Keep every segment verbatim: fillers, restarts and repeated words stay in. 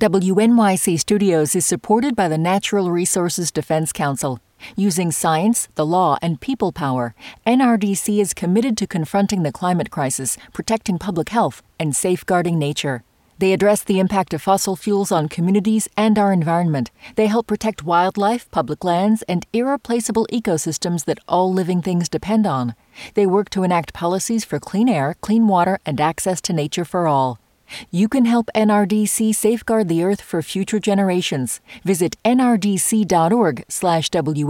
W N Y C Studios is supported by the Natural Resources Defense Council. Using science, the law, and people power, N R D C is committed to confronting the climate crisis, protecting public health, and safeguarding nature. They address the impact of fossil fuels on communities and our environment. They help protect wildlife, public lands, and irreplaceable ecosystems that all living things depend on. They work to enact policies for clean air, clean water, and access to nature for all. You can help N R D C safeguard the Earth for future generations. Visit nrdc.org slash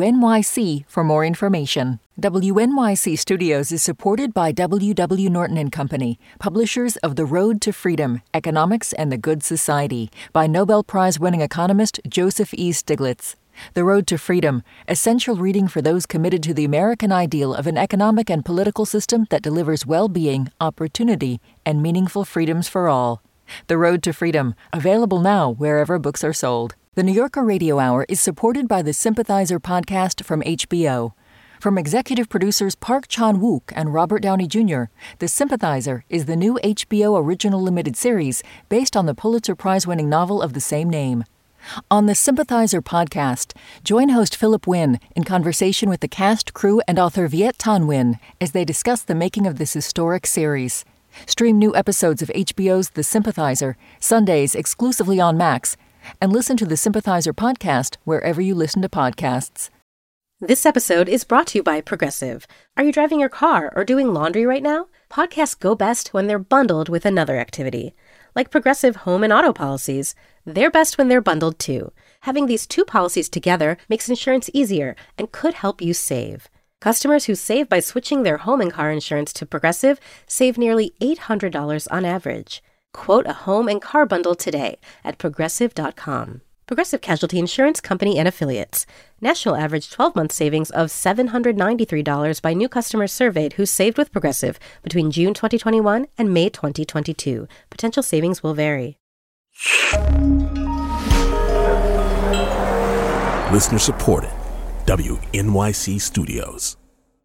WNYC for more information. W N Y C Studios is supported by W W. Norton and Company, publishers of The Road to Freedom, Economics and the Good Society, by Nobel Prize-winning economist Joseph E. Stiglitz. The Road to Freedom, essential reading for those committed to the American ideal of an economic and political system that delivers well-being, opportunity, and meaningful freedoms for all. The Road to Freedom, available now wherever books are sold. The New Yorker Radio Hour is supported by the Sympathizer podcast from H B O. From executive producers Park Chan-wook and Robert Downey Junior, The Sympathizer is the new H B O original limited series based on the Pulitzer Prize-winning novel of the same name. On the Sympathizer podcast, join host Philip Wynn in conversation with the cast, crew, and author Viet Thanh Nguyen as they discuss the making of this historic series. Stream new episodes of H B O's The Sympathizer, Sundays exclusively on Max, and listen to the Sympathizer podcast wherever you listen to podcasts. This episode is brought to you by Progressive. Are you driving your car or doing laundry right now? Podcasts go best when they're bundled with another activity. Like Progressive home and auto policies, they're best when they're bundled too. Having these two policies together makes insurance easier and could help you save. Customers who save by switching their home and car insurance to Progressive save nearly eight hundred dollars on average. Quote a home and car bundle today at progressive dot com. Progressive Casualty Insurance Company and Affiliates. National average twelve-month savings of seven hundred ninety-three dollars by new customers surveyed who saved with Progressive between June twenty twenty-one and May twenty twenty-two. Potential savings will vary. Listener supported. W N Y C Studios.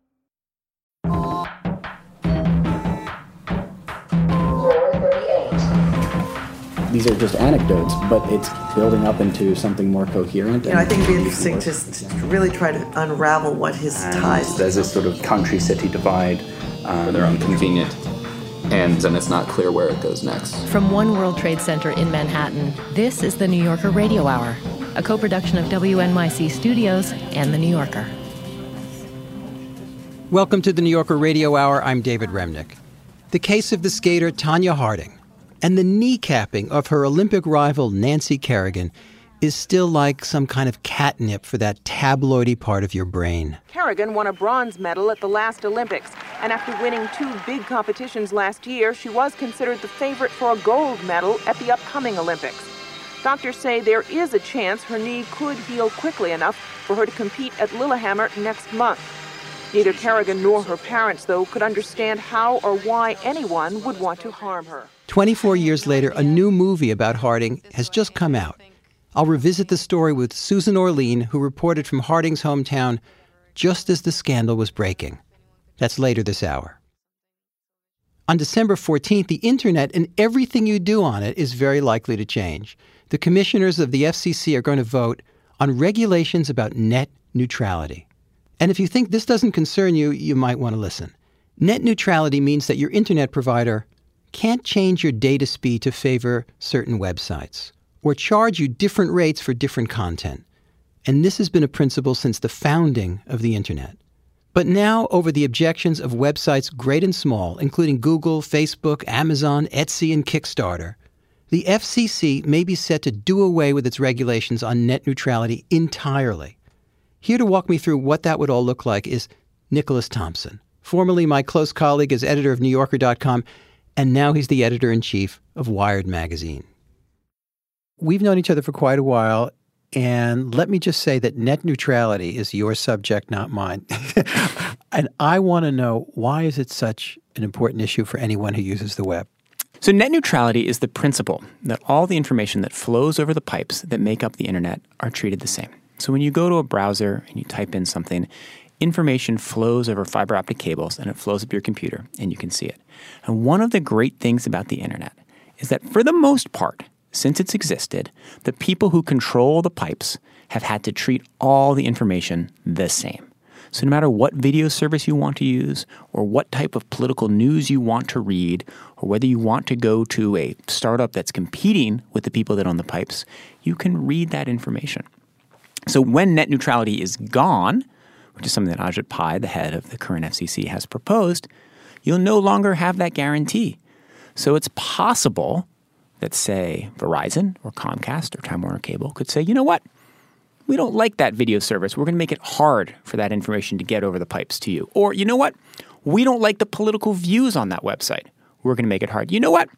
These are just anecdotes, but it's building up into something more coherent. You know, I think it'd be interesting to, to really try to unravel what his and ties. There's this sort of country-city divide um, where they're inconvenient, and then it's not clear where it goes next. From One World Trade Center in Manhattan, this is the New Yorker Radio Hour, a co-production of W N Y C Studios and The New Yorker. Welcome to the New Yorker Radio Hour. I'm David Remnick. The case of the skater Tonya Harding and the kneecapping of her Olympic rival Nancy Kerrigan is still like some kind of catnip for that tabloidy part of your brain. Kerrigan won a bronze medal at the last Olympics, and after winning two big competitions last year, she was considered the favorite for a gold medal at the upcoming Olympics. Doctors say there is a chance her knee could heal quickly enough for her to compete at Lillehammer next month. Neither Kerrigan nor her parents, though, could understand how or why anyone would want to harm her. twenty-four years later, a new movie about Harding has just come out. I'll revisit the story with Susan Orlean, who reported from Harding's hometown just as the scandal was breaking. That's later this hour. On December fourteenth, the internet and everything you do on it is very likely to change. The commissioners of the F C C are going to vote on regulations about net neutrality. And if you think this doesn't concern you, you might want to listen. Net neutrality means that your internet provider can't change your data speed to favor certain websites or charge you different rates for different content. And this has been a principle since the founding of the internet. But now, over the objections of websites great and small, including Google, Facebook, Amazon, Etsy, and Kickstarter, the F C C may be set to do away with its regulations on net neutrality entirely. Here to walk me through what that would all look like is Nicholas Thompson, formerly my close colleague as editor of New Yorker dot com, and now he's the editor-in-chief of Wired magazine. We've known each other for quite a while, and let me just say that net neutrality is your subject, not mine. And I want to know, why is it such an important issue for anyone who uses the web? So net neutrality is the principle that all the information that flows over the pipes that make up the internet are treated the same. So when you go to a browser and you type in something, information flows over fiber optic cables and it flows up your computer and you can see it. And one of the great things about the internet is that for the most part, since it's existed, the people who control the pipes have had to treat all the information the same. So no matter what video service you want to use, or what type of political news you want to read, or whether you want to go to a startup that's competing with the people that own the pipes, you can read that information. So when net neutrality is gone, which is something that Ajit Pai, the head of the current F C C, has proposed, you'll no longer have that guarantee. So it's possible that, say, Verizon or Comcast or Time Warner Cable could say, you know what? We don't like that video service. We're going to make it hard for that information to get over the pipes to you. Or, you know what? We don't like the political views on that website. We're going to make it hard. You know what?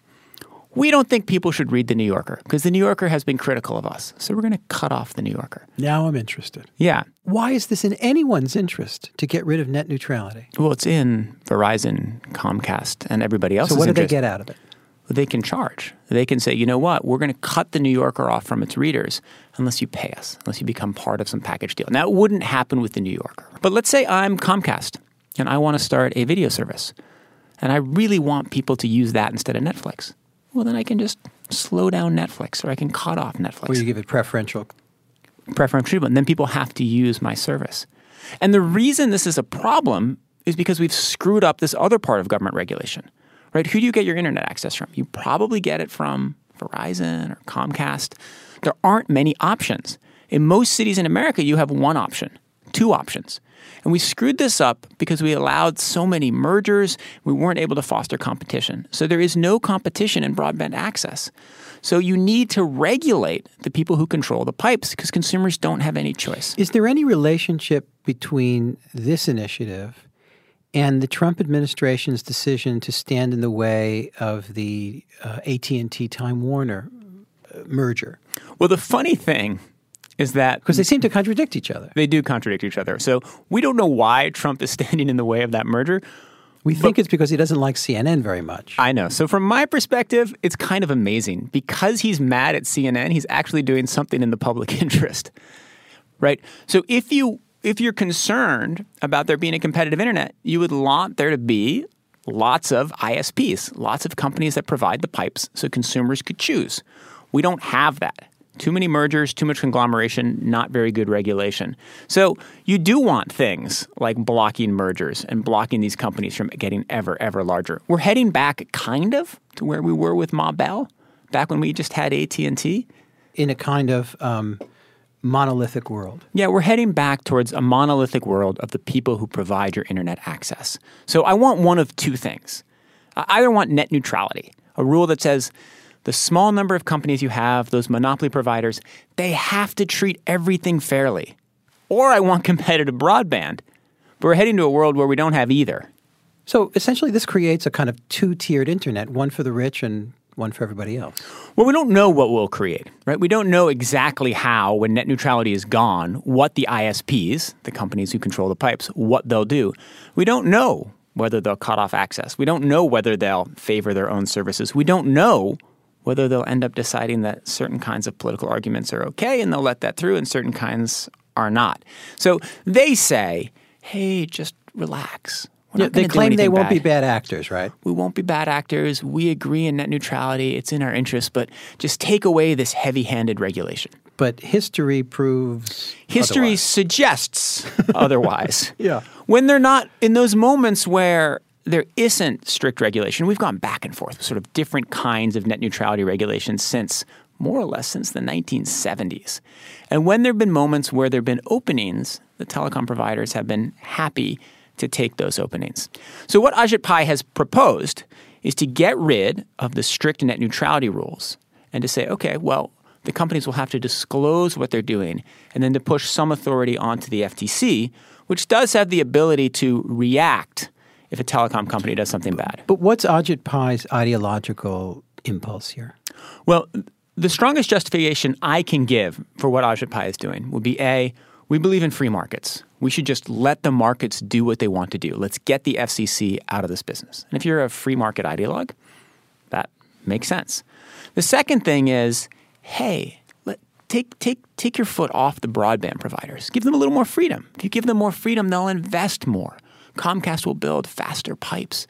We don't think people should read The New Yorker because The New Yorker has been critical of us. So we're going to cut off The New Yorker. Now I'm interested. Yeah. Why is this in anyone's interest to get rid of net neutrality? Well, it's in Verizon, Comcast, and everybody else's So what do interest. they get out of it? They can charge. They can say, you know what, we're going to cut The New Yorker off from its readers unless you pay us, unless you become part of some package deal. Now, it wouldn't happen with The New Yorker. But let's say I'm Comcast and I want to start a video service and I really want people to use that instead of Netflix. Well, then I can just slow down Netflix or I can cut off Netflix. Or you give it preferential. Preferential treatment. And then people have to use my service. And the reason this is a problem is because we've screwed up this other part of government regulation. Right? Who do you get your internet access from? You probably get it from Verizon or Comcast. There aren't many options. In most cities in America, you have one option, two options. And we screwed this up because we allowed so many mergers. We weren't able to foster competition. So there is no competition in broadband access. So you need to regulate the people who control the pipes because consumers don't have any choice. Is there any relationship between this initiative and the Trump administration's decision to stand in the way of the uh, A T and T Time Warner uh, merger? Well, the funny thing is that because they seem to contradict each other. They do contradict each other. So we don't know why Trump is standing in the way of that merger. We think it's because he doesn't like C N N very much. I know. So from my perspective, it's kind of amazing. Because he's mad at C N N, he's actually doing something in the public interest, right? So if you If you're concerned about there being a competitive internet, you would want there to be lots of I S Ps, lots of companies that provide the pipes so consumers could choose. We don't have that. Too many mergers, too much conglomeration, not very good regulation. So you do want things like blocking mergers and blocking these companies from getting ever, ever larger. We're heading back kind of to where we were with Ma Bell, back when we just had A T and T. In a kind of Um monolithic world. Yeah, we're heading back towards a monolithic world of the people who provide your internet access. So I want one of two things. I either want net neutrality, a rule that says the small number of companies you have, those monopoly providers, they have to treat everything fairly. Or I want competitive broadband. But we're heading to a world where we don't have either. So essentially this creates a kind of two-tiered internet, one for the rich and one for everybody else. Well, we don't know what we'll create, right? We don't know exactly how, when net neutrality is gone, what the I S Ps, the companies who control the pipes, what they'll do. We don't know whether they'll cut off access. We don't know whether they'll favor their own services. We don't know whether they'll end up deciding that certain kinds of political arguments are okay and they'll let that through and certain kinds are not. So they say, hey, just relax. We're Yeah, not they gonna do claim they anything won't bad. be bad actors, right? We won't be bad actors. We agree in net neutrality. It's in our interest, but just take away this heavy-handed regulation. But history proves History otherwise. suggests otherwise. Yeah. When they're not in those moments where there isn't strict regulation, we've gone back and forth with sort of different kinds of net neutrality regulations since more or less since the nineteen seventies. And when there have been moments where there have been openings, the telecom providers have been happy to take those openings. So what Ajit Pai has proposed is to get rid of the strict net neutrality rules and to say, okay, well, the companies will have to disclose what they're doing and then to push some authority onto the F T C, which does have the ability to react if a telecom company does something bad. But what's Ajit Pai's ideological impulse here? Well, the strongest justification I can give for what Ajit Pai is doing would be, A, we believe in free markets. We should just let the markets do what they want to do. Let's get the F C C out of this business. And if you're a free market ideologue, that makes sense. The second thing is, hey, let, take, take, take your foot off the broadband providers. Give them a little more freedom. If you give them more freedom, they'll invest more. Comcast will build faster pipes.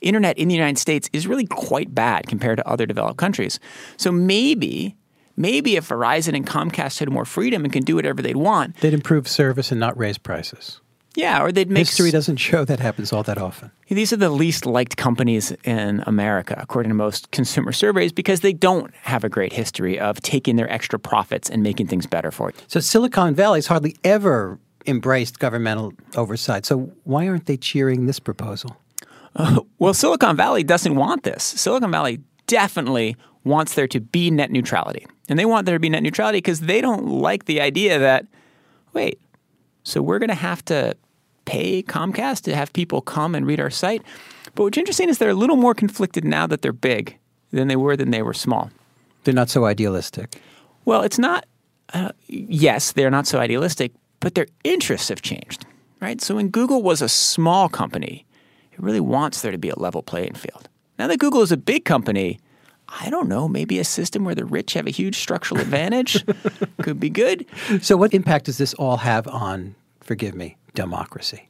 internet in the United States is really quite bad compared to other developed countries. So maybe, maybe if Verizon and Comcast had more freedom and can do whatever they'd want, they'd improve service and not raise prices. Yeah, or they'd make... History doesn't show that happens all that often. These are the least liked companies in America, according to most consumer surveys, because they don't have a great history of taking their extra profits and making things better for you. So Silicon Valley's hardly ever embraced governmental oversight. So why aren't they cheering this proposal? Uh, well, Silicon Valley doesn't want this. Silicon Valley definitely wants there to be net neutrality. And they want there to be net neutrality because they don't like the idea that, wait, so we're going to have to pay Comcast to have people come and read our site. But what's interesting is they're a little more conflicted now that they're big than they were than they were small. They're not so idealistic. Well, it's not, uh, yes, they're not so idealistic, but their interests have changed, right? So when Google was a small company, it really wants there to be a level playing field. Now that Google is a big company, I don't know, maybe a system where the rich have a huge structural advantage could be good. So what impact does this all have on, forgive me, democracy?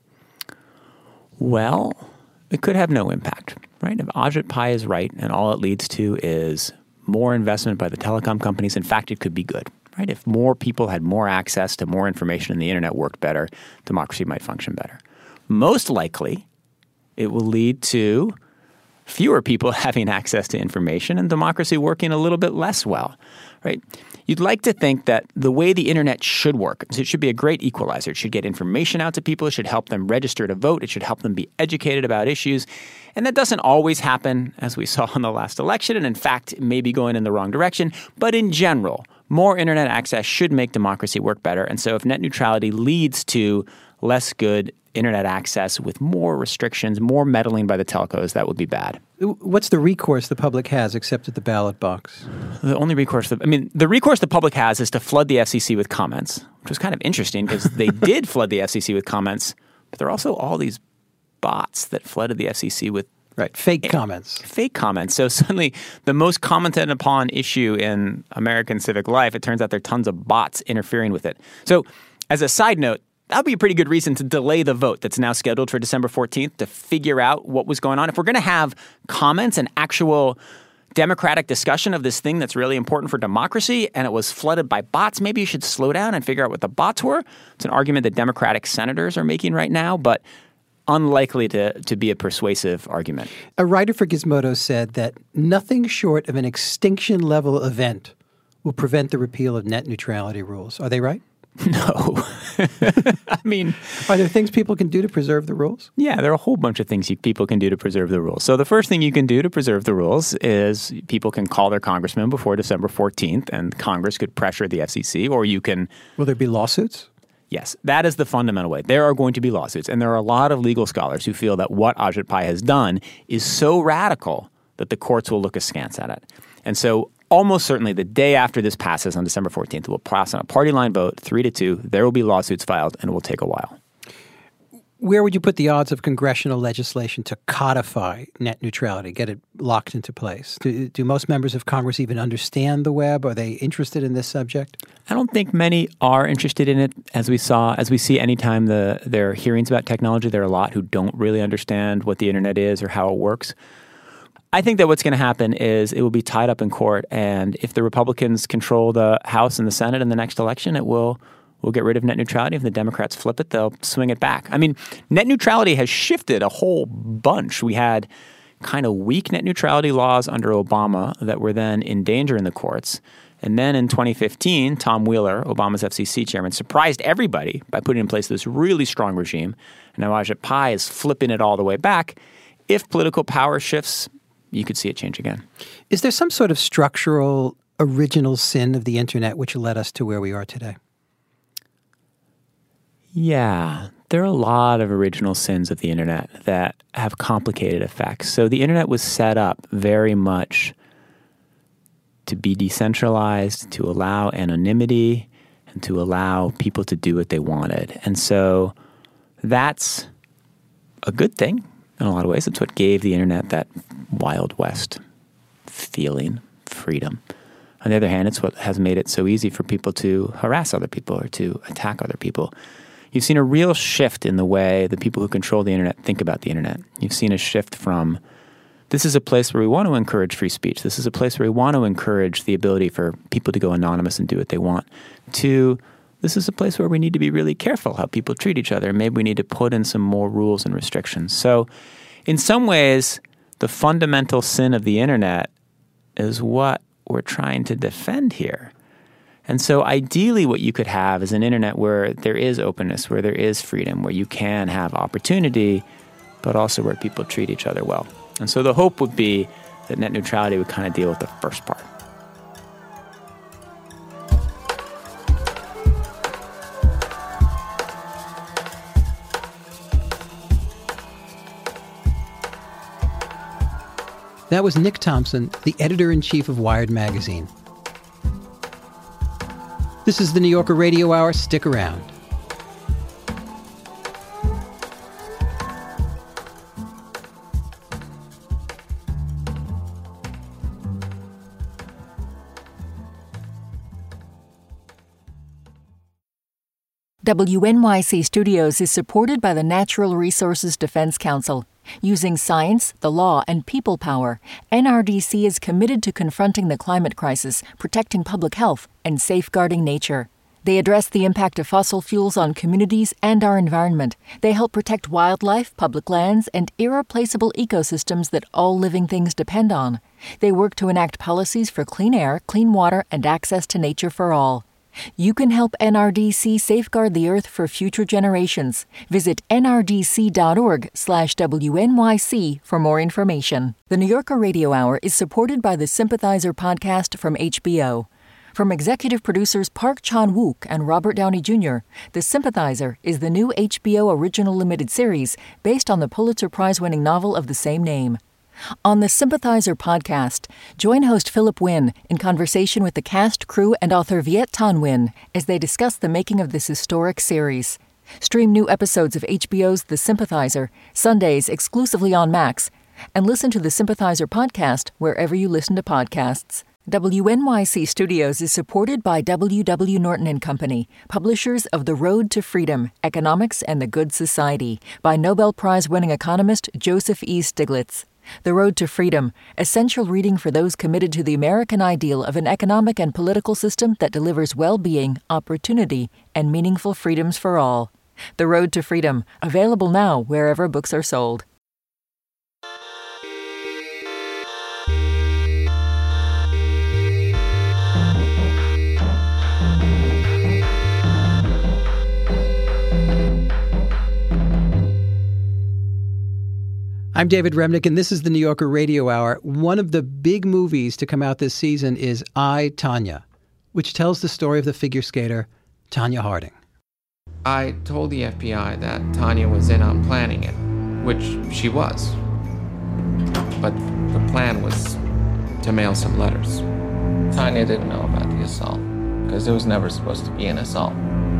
Well, it could have no impact, right? If Ajit Pai is right and all it leads to is more investment by the telecom companies, in fact, it could be good, right? If more people had more access to more information and the internet worked better, democracy might function better. Most likely, it will lead to fewer people having access to information and democracy working a little bit less well, right? You'd like to think that the way the internet should work is it should be a great equalizer. It should get information out to people. It should help them register to vote. It should help them be educated about issues. And that doesn't always happen, as we saw in the last election. And in fact, it may be going in the wrong direction. But in general, more internet access should make democracy work better. And so if net neutrality leads to less good internet access with more restrictions, more meddling by the telcos, that would be bad. What's the recourse the public has except at the ballot box? The only recourse, that, I mean, the recourse the public has is to flood the F C C with comments, which was kind of interesting because they did flood the F C C with comments, but there are also all these bots that flooded the F C C with right fake comments. Fake comments. So suddenly the most commented upon issue in American civic life, it turns out there are tons of bots interfering with it. So as a side note, that would be a pretty good reason to delay the vote that's now scheduled for December fourteenth to figure out what was going on. If we're going to have comments and actual democratic discussion of this thing that's really important for democracy and it was flooded by bots, maybe you should slow down and figure out what the bots were. It's an argument that Democratic senators are making right now, but unlikely to, to be a persuasive argument. A writer for Gizmodo said that nothing short of an extinction-level event will prevent the repeal of net neutrality rules. Are they right? No. I mean... Are there things people can do to preserve the rules? Yeah, there are a whole bunch of things you, people can do to preserve the rules. So the first thing you can do to preserve the rules is people can call their congressman before December fourteenth, and Congress could pressure the F C C, or you can... Will there be lawsuits? Yes, that is the fundamental way. There are going to be lawsuits, and there are a lot of legal scholars who feel that what Ajit Pai has done is so radical that the courts will look askance at it. And so almost certainly the day after this passes on December fourteenth, it will pass on a party line vote, three to two. There will be lawsuits filed, and it will take a while. Where would you put the odds of congressional legislation to codify net neutrality, get it locked into place? Do, do most members of Congress even understand the web? Are they interested in this subject? I don't think many are interested in it. As we saw, as we see anytime the, there are hearings about technology, there are a lot who don't really understand what the internet is or how it works. I think that what's going to happen is it will be tied up in court, and if the Republicans control the House and the Senate in the next election, it will will get rid of net neutrality. If the Democrats flip it, they'll swing it back. I mean, net neutrality has shifted a whole bunch. We had kind of weak net neutrality laws under Obama that were then in danger in the courts. And then in twenty fifteen, Tom Wheeler, Obama's F C C chairman, surprised everybody by putting in place this really strong regime. And now Ajit Pai is flipping it all the way back. If political power shifts, you could see it change again. Is there some sort of structural original sin of the internet which led us to where we are today? Yeah, there are a lot of original sins of the internet that have complicated effects. So the internet was set up very much to be decentralized, to allow anonymity, and to allow people to do what they wanted. And so that's a good thing in a lot of ways. It's what gave the internet that Wild West feeling, freedom. On the other hand, it's what has made it so easy for people to harass other people or to attack other people. You've seen a real shift in the way the people who control the internet think about the internet. You've seen a shift from this is a place where we want to encourage free speech. This is a place where we want to encourage the ability for people to go anonymous and do what they want. To, this is a place where we need to be really careful how people treat each other. Maybe we need to put in some more rules and restrictions. So in some ways, the fundamental sin of the internet is what we're trying to defend here. And so ideally what you could have is an internet where there is openness, where there is freedom, where you can have opportunity, but also where people treat each other well. And so the hope would be that net neutrality would kind of deal with the first part. That was Nick Thompson, the editor-in-chief of Wired magazine. This is the New Yorker Radio Hour. Stick around. W N Y C Studios is supported by the Natural Resources Defense Council. Using science, the law, and people power, N R D C is committed to confronting the climate crisis, protecting public health, and safeguarding nature. They address the impact of fossil fuels on communities and our environment. They help protect wildlife, public lands, and irreplaceable ecosystems that all living things depend on. They work to enact policies for clean air, clean water, and access to nature for all. You can help N R D C safeguard the Earth for future generations. Visit nrdc.org slash WNYC for more information. The New Yorker Radio Hour is supported by the Sympathizer podcast from H B O. From executive producers Park Chan-wook and Robert Downey Junior, The Sympathizer is the new H B O original limited series based on the Pulitzer Prize-winning novel of the same name. On the Sympathizer podcast, join host Philip Wynn in conversation with the cast, crew, and author Viet Thanh Nguyen as they discuss the making of this historic series. Stream new episodes of H B O's The Sympathizer, Sundays exclusively on Max, and listen to the Sympathizer podcast wherever you listen to podcasts. W N Y C Studios is supported by W W. Norton and Company, publishers of The Road to Freedom, Economics and the Good Society, by Nobel Prize-winning economist Joseph E. Stiglitz. The Road to Freedom, essential reading for those committed to the American ideal of an economic and political system that delivers well-being, opportunity, and meaningful freedoms for all. The Road to Freedom, available now wherever books are sold. I'm David Remnick, and this is the New Yorker Radio Hour. One of the big movies to come out this season is I, Tonya, which tells the story of the figure skater Tonya Harding. I told the F B I that Tonya was in on planning it, which she was. But the plan was to mail some letters. Tonya didn't know about the assault, because there was never supposed to be an assault.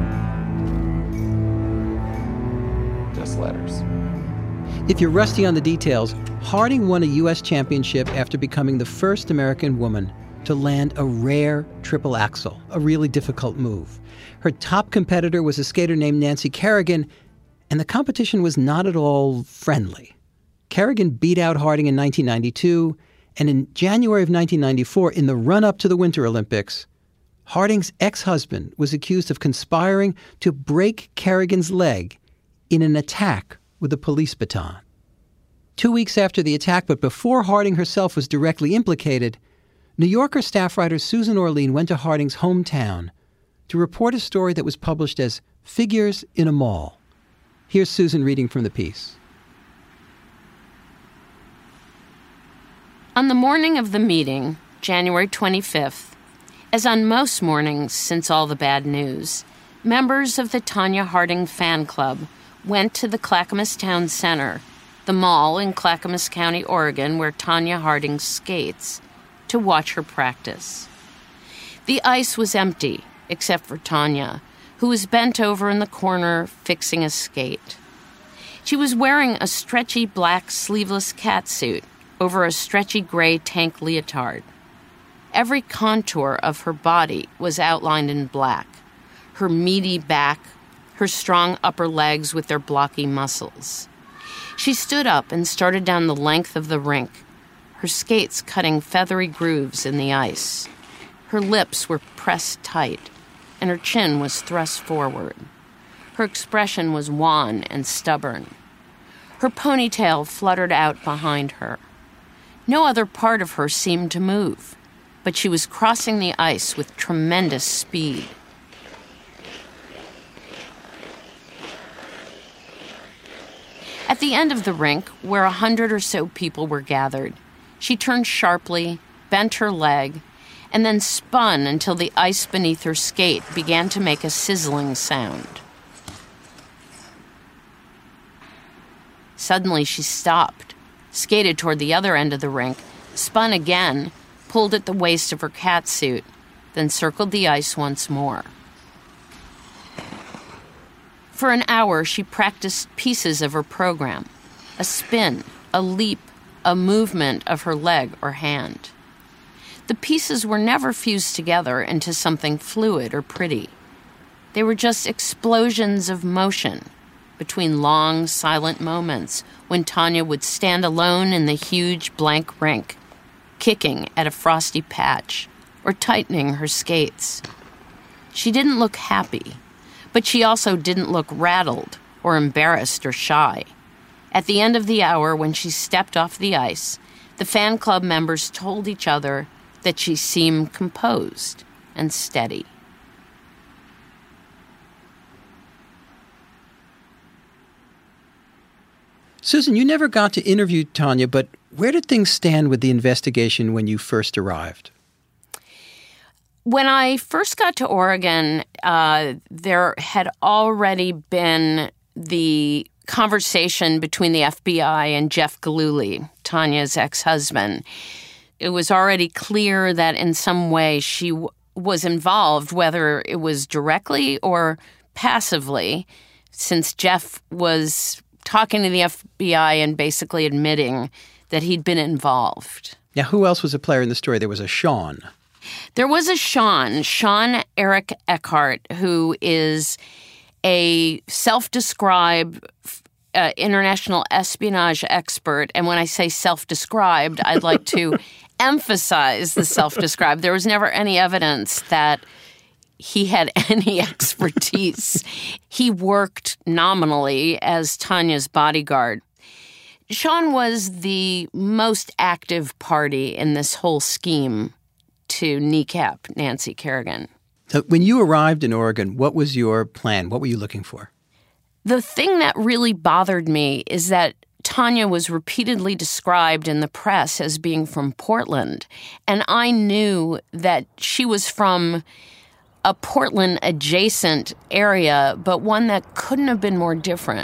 Just letters. If you're rusty on the details, Harding won a U S championship after becoming the first American woman to land a rare triple axel, a really difficult move. Her top competitor was a skater named Nancy Kerrigan, and the competition was not at all friendly. Kerrigan beat out Harding in nineteen ninety-two, and in January of nineteen ninety-four, in the run-up to the Winter Olympics, Harding's ex-husband was accused of conspiring to break Kerrigan's leg in an attack with a police baton. Two weeks after the attack, but before Harding herself was directly implicated, New Yorker staff writer Susan Orlean went to Harding's hometown to report a story that was published as Figures in a Mall. Here's Susan reading from the piece. On the morning of the meeting, January twenty-fifth, as on most mornings since all the bad news, members of the Tonya Harding fan club went to the Clackamas Town Center, the mall in Clackamas County, Oregon, where Tonya Harding skates, to watch her practice. The ice was empty, except for Tonya, who was bent over in the corner fixing a skate. She was wearing a stretchy black sleeveless catsuit over a stretchy gray tank leotard. Every contour of her body was outlined in black, her meaty back, her strong upper legs with their blocky muscles. She stood up and started down the length of the rink, her skates cutting feathery grooves in the ice. Her lips were pressed tight, and her chin was thrust forward. Her expression was wan and stubborn. Her ponytail fluttered out behind her. No other part of her seemed to move, but she was crossing the ice with tremendous speed. At the end of the rink, where a hundred or so people were gathered, she turned sharply, bent her leg, and then spun until the ice beneath her skate began to make a sizzling sound. Suddenly she stopped, skated toward the other end of the rink, spun again, pulled at the waist of her catsuit, then circled the ice once more. For an hour, she practiced pieces of her program, a spin, a leap, a movement of her leg or hand. The pieces were never fused together into something fluid or pretty. They were just explosions of motion between long, silent moments when Tanya would stand alone in the huge blank rink, kicking at a frosty patch or tightening her skates. She didn't look happy, but she also didn't look rattled or embarrassed or shy. At the end of the hour, when she stepped off the ice, the fan club members told each other that she seemed composed and steady. Susan, you never got to interview Tanya, but where did things stand with the investigation when you first arrived? When I first got to Oregon, uh, there had already been the conversation between the F B I and Jeff Gillooly, Tanya's ex-husband. It was already clear that in some way she w- was involved, whether it was directly or passively, since Jeff was talking to the F B I and basically admitting that he'd been involved. Now, who else was a player in the story? There was a Sean. There was a Sean, Sean Eric Eckhart, who is a self-described uh, international espionage expert. And when I say self-described, I'd like to emphasize the self-described. There was never any evidence that he had any expertise. He worked nominally as Tanya's bodyguard. Sean was the most active party in this whole scheme to kneecap Nancy Kerrigan. So when you arrived in Oregon, what was your plan? What were you looking for? The thing that really bothered me is that Tanya was repeatedly described in the press as being from Portland, and I knew that she was from a Portland-adjacent area, but one that couldn't have been more different.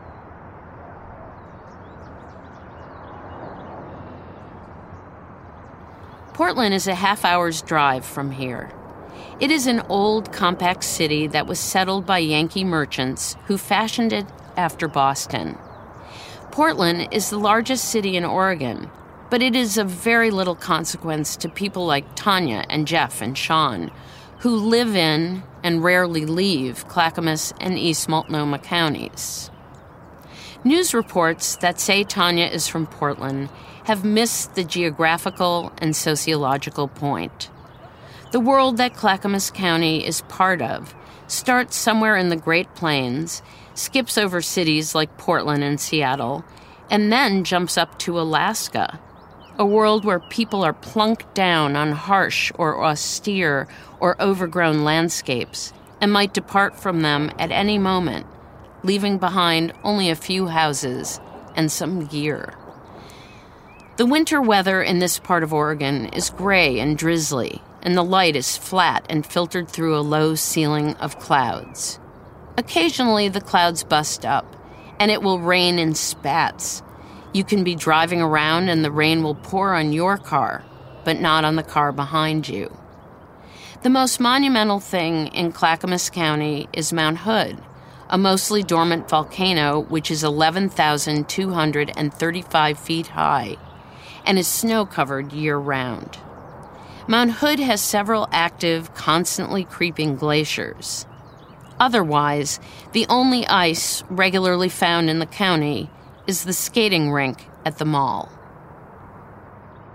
Portland is a half hour's drive from here. It is an old, compact city that was settled by Yankee merchants who fashioned it after Boston. Portland is the largest city in Oregon, but it is of very little consequence to people like Tanya and Jeff and Sean, who live in and rarely leave Clackamas and East Multnomah counties. News reports that say Tanya is from Portland have missed the geographical and sociological point. The world that Clackamas County is part of starts somewhere in the Great Plains, skips over cities like Portland and Seattle, and then jumps up to Alaska, a world where people are plunked down on harsh or austere or overgrown landscapes and might depart from them at any moment, leaving behind only a few houses and some gear. The winter weather in this part of Oregon is gray and drizzly, and the light is flat and filtered through a low ceiling of clouds. Occasionally, the clouds bust up, and it will rain in spats. You can be driving around and the rain will pour on your car, but not on the car behind you. The most monumental thing in Clackamas County is Mount Hood, a mostly dormant volcano which is eleven thousand two hundred thirty-five feet high and is snow-covered year-round. Mount Hood has several active, constantly creeping glaciers. Otherwise, the only ice regularly found in the county is the skating rink at the mall.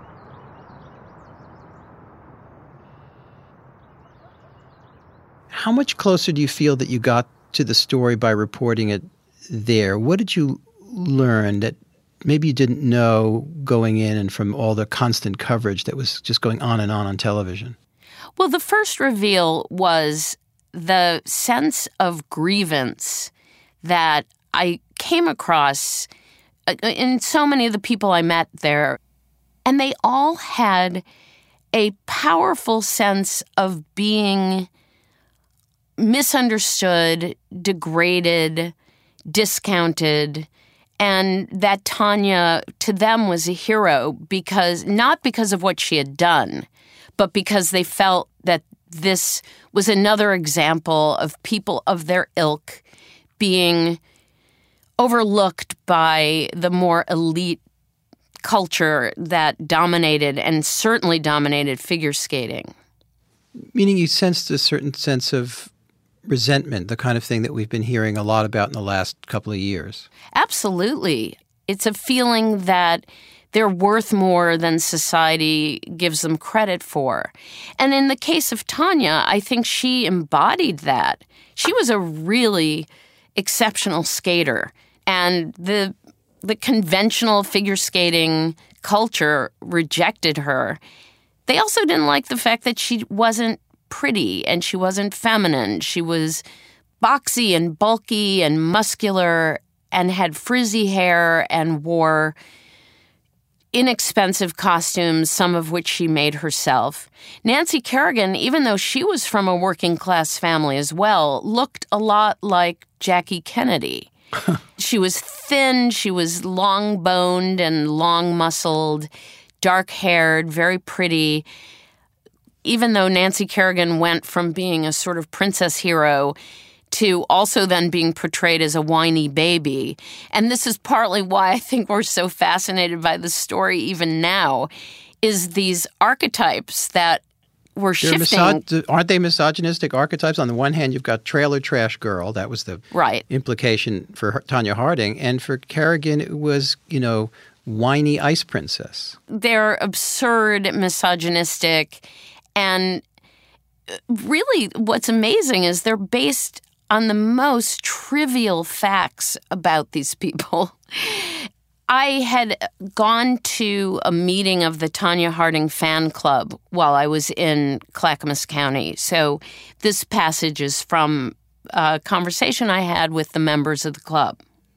How much closer do you feel that you got to the story by reporting it there? What did you learn that maybe you didn't know going in and from all the constant coverage that was just going on and on on television? Well, the first reveal was the sense of grievance that I came across in so many of the people I met there. And they all had a powerful sense of being misunderstood, degraded, discounted, and that Tanya, to them, was a hero because, not because of what she had done, but because they felt that this was another example of people of their ilk being overlooked by the more elite culture that dominated and certainly dominated figure skating. Meaning you sensed a certain sense of resentment, the kind of thing that we've been hearing a lot about in the last couple of years. Absolutely. It's a feeling that they're worth more than society gives them credit for. And in the case of Tanya, I think she embodied that. She was a really exceptional skater. And the the conventional figure skating culture rejected her. They also didn't like the fact that she wasn't pretty and she wasn't feminine. She was boxy and bulky and muscular and had frizzy hair and wore inexpensive costumes, some of which she made herself. Nancy Kerrigan, even though she was from a working class family as well, looked a lot like Jackie Kennedy. She was thin, she was long-boned and long-muscled, dark-haired, very pretty. Even though Nancy Kerrigan went from being a sort of princess hero to also then being portrayed as a whiny baby. And this is partly why I think we're so fascinated by the story even now, is these archetypes that were They're shifting. miso- aren't they misogynistic archetypes? On the one hand, you've got trailer trash girl. That was the right. implication for her, Tanya Harding. And for Kerrigan, it was, you know, whiny ice princess. They're absurd, misogynistic, and really what's amazing is they're based on the most trivial facts about these people. I had gone to a meeting of the Tanya Harding fan club while I was in Clackamas County. So this passage is from a conversation I had with the members of the club.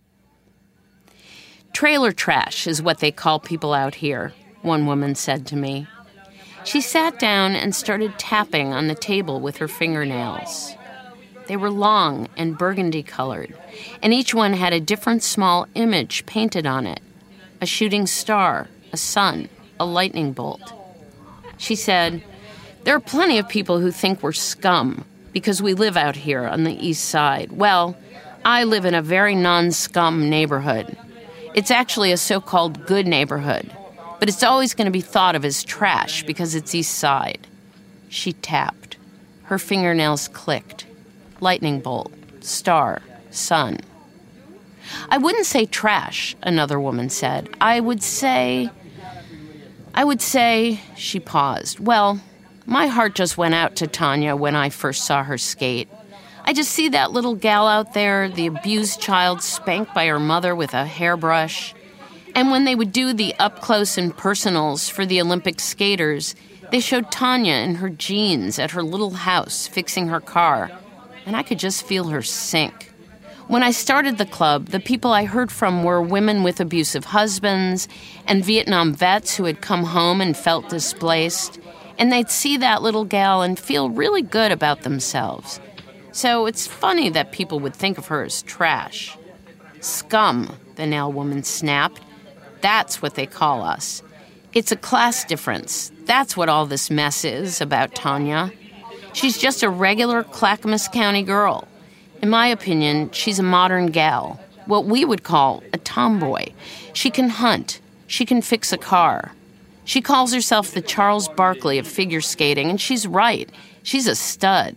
Trailer trash is what they call people out here, one woman said to me. She sat down and started tapping on the table with her fingernails. They were long and burgundy-colored, and each one had a different small image painted on it. A shooting star, a sun, a lightning bolt. She said, there are plenty of people who think we're scum because we live out here on the east side. Well, I live in a very non-scum neighborhood. It's actually a so-called good neighborhood, but it's always going to be thought of as trash because it's east side. She tapped. Her fingernails clicked. Lightning bolt, star, sun. I wouldn't say trash, another woman said. I would say, I would say, she paused. Well, my heart just went out to Tanya when I first saw her skate. I just see that little gal out there, the abused child spanked by her mother with a hairbrush. And when they would do the up-close and personals for the Olympic skaters, they showed Tanya in her jeans at her little house fixing her car. And I could just feel her sink. When I started the club, the people I heard from were women with abusive husbands and Vietnam vets who had come home and felt displaced, and they'd see that little gal and feel really good about themselves. So it's funny that people would think of her as trash. Scum, the nail woman snapped. That's what they call us. It's a class difference. That's what all this mess is about Tanya. She's just a regular Clackamas County girl. In my opinion, she's a modern gal, what we would call a tomboy. She can hunt. She can fix a car. She calls herself the Charles Barkley of figure skating, and she's right. She's a stud.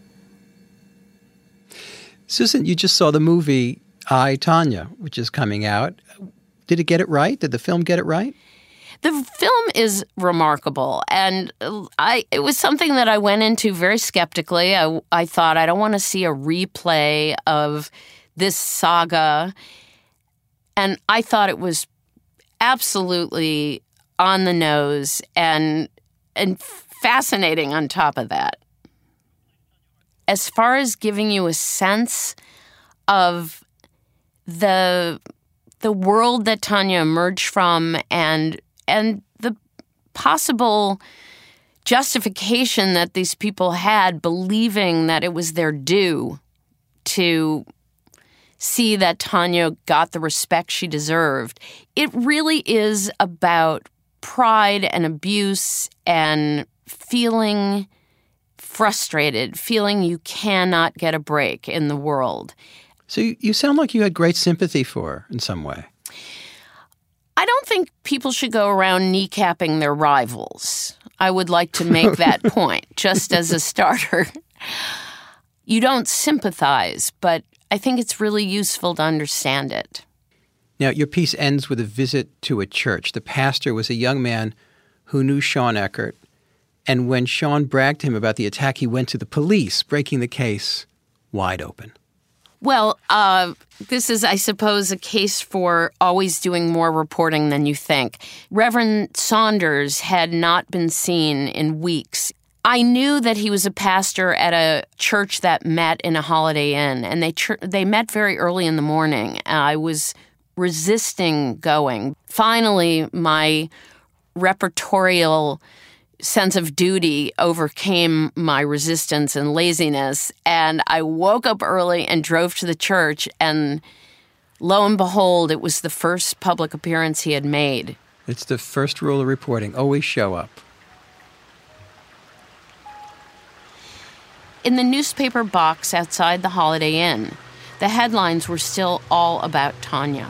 Susan, you just saw the movie I, Tanya, which is coming out. Did it get it right? Did the film get it right? The film is remarkable, and I it was something that I went into very skeptically. I, I thought, I don't want to see a replay of this saga, and I thought it was absolutely on the nose and and fascinating on top of that. As far as giving you a sense of the the world that Tanya emerged from and and the possible justification that these people had, believing that it was their due to see that Tanya got the respect she deserved. It really is about pride and abuse and feeling frustrated, feeling you cannot get a break in the world. So you, you sound like you had great sympathy for her in some way. I don't think people should go around kneecapping their rivals. I would like to make that point, just as a starter. You don't sympathize, but I think it's really useful to understand it. Now, your piece ends with a visit to a church. The pastor was a young man who knew Shawn Eckert, and when Shawn bragged to him about the attack, he went to the police, breaking the case wide open. Well, uh, this is, I suppose, a case for always doing more reporting than you think. Reverend Saunders had not been seen in weeks. I knew that he was a pastor at a church that met in a Holiday Inn, and they ch- they met very early in the morning. I was resisting going. Finally, my repertorial sense of duty overcame my resistance and laziness, and I woke up early and drove to the church, and lo and behold, it was the first public appearance he had made. It's the first rule of reporting. Always show up. In the newspaper box outside the Holiday Inn, the headlines were still all about Tanya.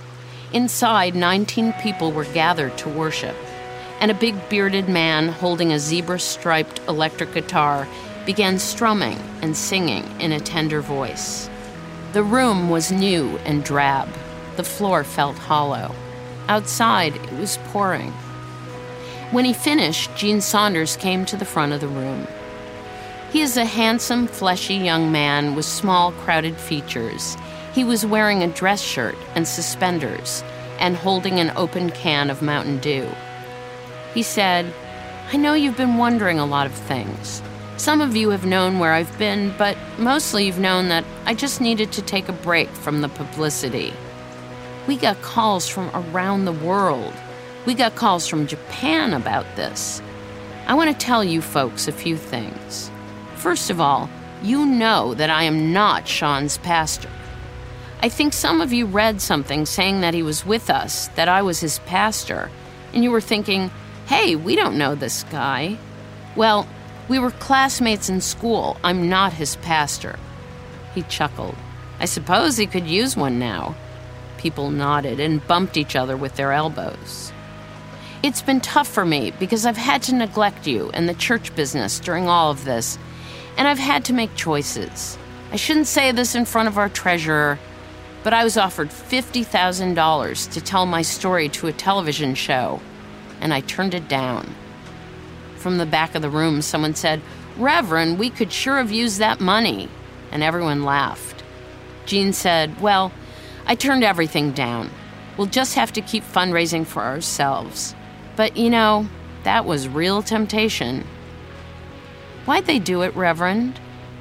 Inside, nineteen people were gathered to worship, and a big bearded man holding a zebra-striped electric guitar began strumming and singing in a tender voice. The room was new and drab. The floor felt hollow. Outside, it was pouring. When he finished, Gene Saunders came to the front of the room. He is a handsome, fleshy young man with small, crowded features. He was wearing a dress shirt and suspenders and holding an open can of Mountain Dew. He said, "I know you've been wondering a lot of things. Some of you have known where I've been, but mostly you've known that I just needed to take a break from the publicity. We got calls from around the world. We got calls from Japan about this. I want to tell you folks a few things. First of all, you know that I am not Shawn's pastor. I think some of you read something saying that he was with us, that I was his pastor, and you were thinking, hey, we don't know this guy. Well, we were classmates in school. I'm not his pastor." He chuckled. "I suppose he could use one now." People nodded and bumped each other with their elbows. "It's been tough for me because I've had to neglect you and the church business during all of this, and I've had to make choices. I shouldn't say this in front of our treasurer, but I was offered fifty thousand dollars to tell my story to a television show, and I turned it down." From the back of the room, someone said, "Reverend, we could sure have used that money," and everyone laughed. Gene said, "Well, I turned everything down. We'll just have to keep fundraising for ourselves. But, you know, that was real temptation." "Why'd they do it, Reverend?"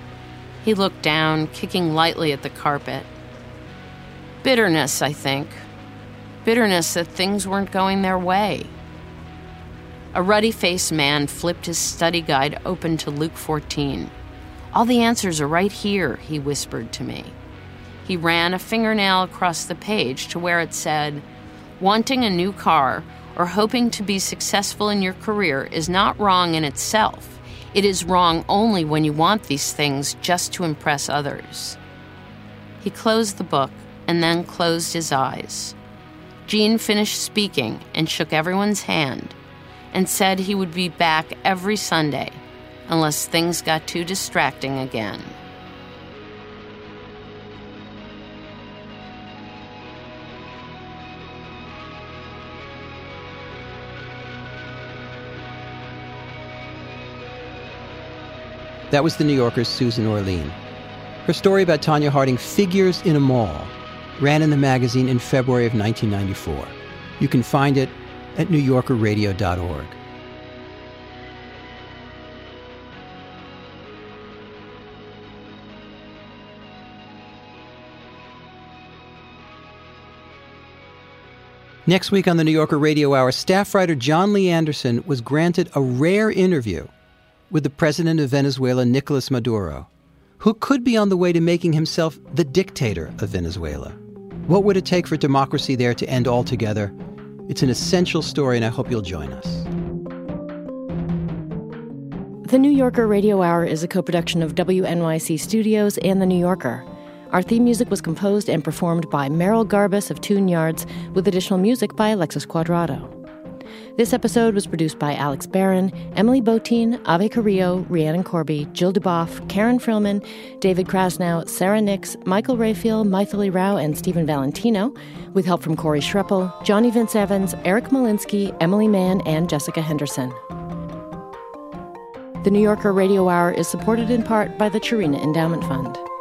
He looked down, kicking lightly at the carpet. "Bitterness, I think. Bitterness that things weren't going their way." A ruddy-faced man flipped his study guide open to Luke fourteen. "All the answers are right here," he whispered to me. He ran a fingernail across the page to where it said, "Wanting a new car or hoping to be successful in your career is not wrong in itself. It is wrong only when you want these things just to impress others." He closed the book and then closed his eyes. Gene finished speaking and shook everyone's hand and said he would be back every Sunday unless things got too distracting again. That was the New Yorker's Susan Orlean. Her story about Tonya Harding, Figures in a Mall, ran in the magazine in February of nineteen ninety-four. You can find it at new yorker radio dot org. Next week on the New Yorker Radio Hour, staff writer John Lee Anderson was granted a rare interview with the president of Venezuela, Nicolas Maduro, who could be on the way to making himself the dictator of Venezuela. What would it take for democracy there to end altogether? It's an essential story, and I hope you'll join us. The New Yorker Radio Hour is a co-production of W N Y C Studios and The New Yorker. Our theme music was composed and performed by Merrill Garbus of Tune Yards, with additional music by Alexis Cuadrado. This episode was produced by Alex Barron, Emily Botein, Ave Carrillo, Rhiannon Corby, Jill Duboff, Karen Frillman, David Krasnow, Sarah Nix, Michael Rayfield, Maithili Rao, and Stephen Valentino, with help from Corey Schreppel, Johnny Vince Evans, Eric Malinsky, Emily Mann, and Jessica Henderson. The New Yorker Radio Hour is supported in part by the Chirina Endowment Fund.